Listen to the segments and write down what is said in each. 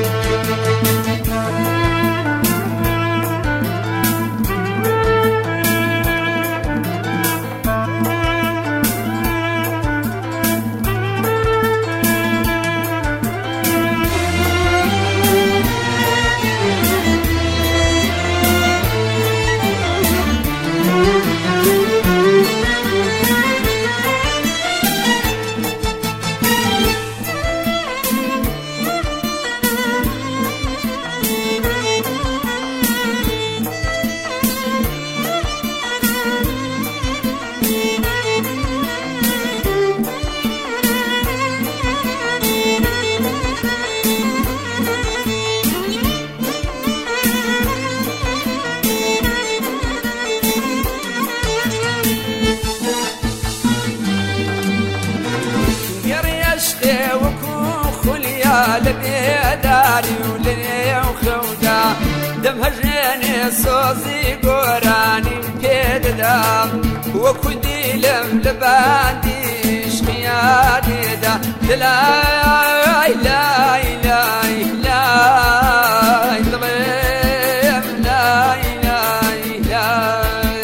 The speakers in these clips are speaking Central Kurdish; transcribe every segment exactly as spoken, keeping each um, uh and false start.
لبي داري ولي وخودا دم هجراني صوزي قراني بيد دام وكدي لم لباندي شخياني دا لا لا لا لا لا ضغيم لا لا لا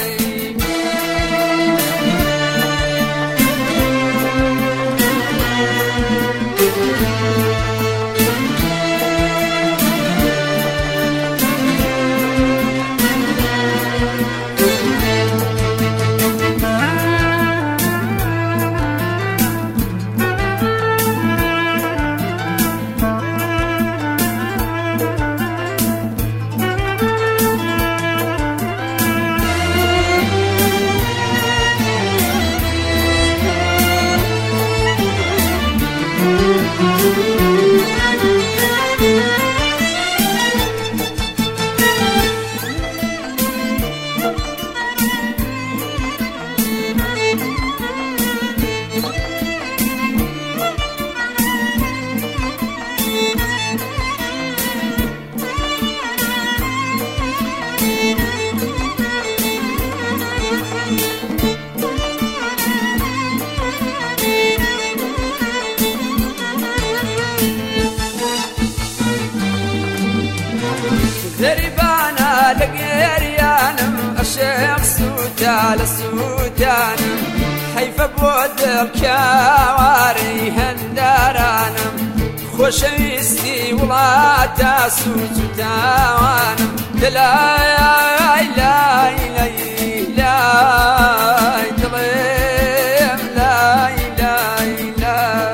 زربانا لقيريانم الشيخ سوتال السوتانم حيف بودك يا واري هندارانم خوشويستي ولاتا سوتانم لا لا لا لا تغيم لا لا لا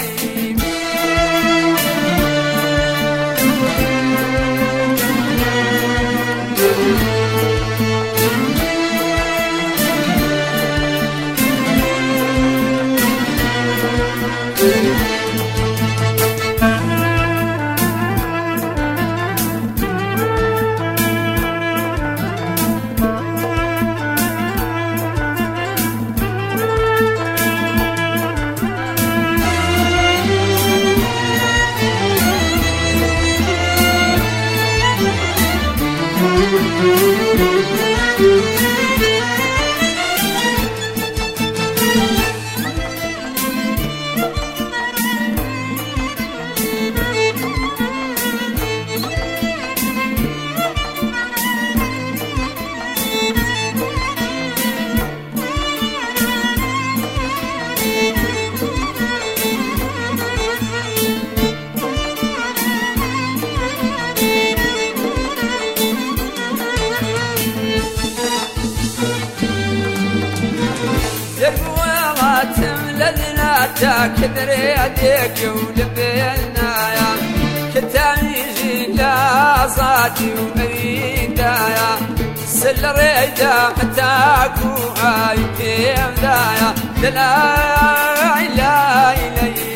كدري يديك ولبينا يا كتاميجي لا صاتي ومريدايا سل ريدا متاكو هاي كيم دايا لا لا لا